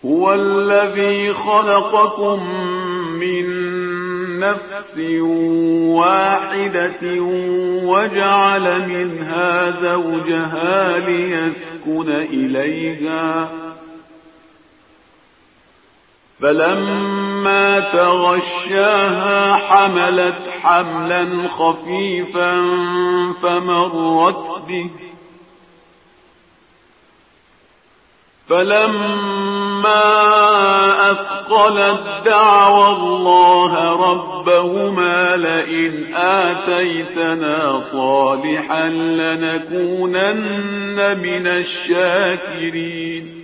هو الذي خلقكم من نفس واحدة وجعل منها زوجها ليسكن إليها فلما تغشاها حملت حملا خفيفا فمرت به فلما أثقلت دعوا الله ربهما لئن آتيتنا صالحا لنكونن من الشاكرين